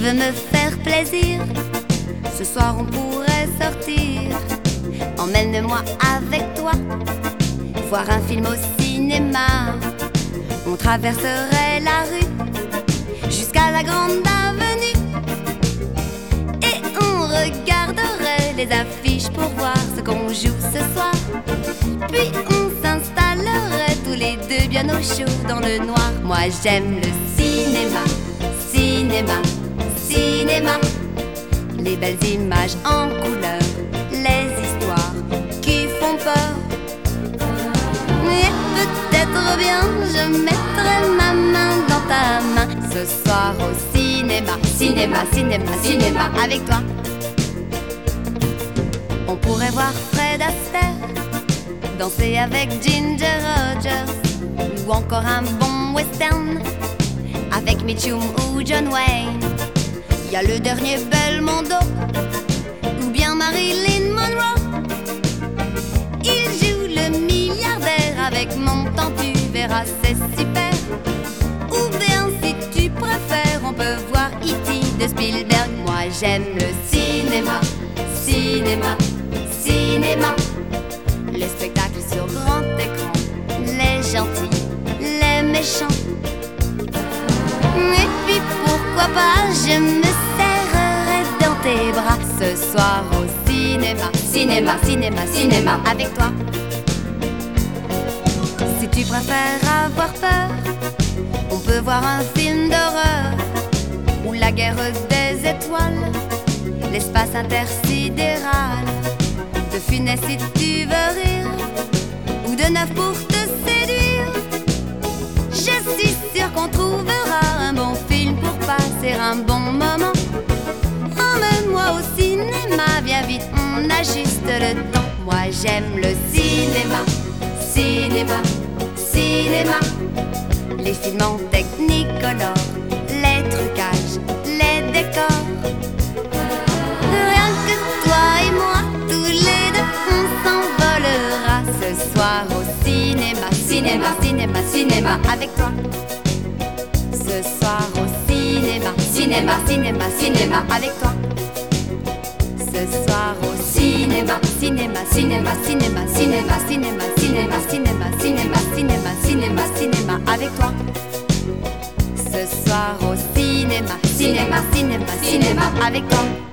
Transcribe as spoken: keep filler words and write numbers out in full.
veux me faire plaisir, ce soir on pourrait sortir. Emmène-moi avec toi, voir un film au cinéma. On traverserait la rue jusqu'à la grande avenue et on regarderait les affiches pour voir ce qu'on joue ce soir. Puis on s'installerait tous les deux bien au chaud dans le noir. Moi j'aime le cinéma, cinéma, cinéma. Les belles images en couleur, les histoires qui font peur. Et peut-être bien je mettrai ma main dans ta main ce soir au cinéma, cinéma, cinéma, cinéma avec toi. On pourrait voir Fred Astaire danser avec Ginger Rogers, ou encore un bon western avec Mitchum ou John Wayne. Il y a le dernier Belmondo ou bien Marilyn Monroe. Il joue le milliardaire avec mon temps, tu verras, c'est super. Ou bien si tu préfères, on peut voir E T de Spielberg. Moi j'aime le cinéma, cinéma, cinéma. Les spectacles sur grand écran, les gentils, les méchants. Et puis pourquoi pas, je me serrerai dans tes bras ce soir au cinéma, cinéma, cinéma, cinéma avec toi. Si tu préfères avoir peur, on peut voir un film d'horreur ou la guerre des étoiles, l'espace intersidéral. De Funès si tu veux rire, ou de Neuf pour te séduire. Je suis sûre qu'on trouvera un bon film pour passer un bon moment. Emmène-moi au cinéma, viens vite, on ajuste le temps. Moi j'aime le cinéma, cinéma, cinéma. Les films en technicolor, les trucages, les décors. Rien que toi et moi, tous les deux, on s'envolera ce soir au cinéma, cinéma, cinéma, cinéma avec toi. Ce soir au cinéma, cinéma, cinéma, cinéma avec toi. Ce soir au cinéma, cinéma, cinéma, cinéma, cinéma, cinéma, cinéma, cinéma, cinéma, cinéma, cinéma, cinéma avec toi. Ce soir au cinéma, cinéma, cinéma, cinéma avec toi.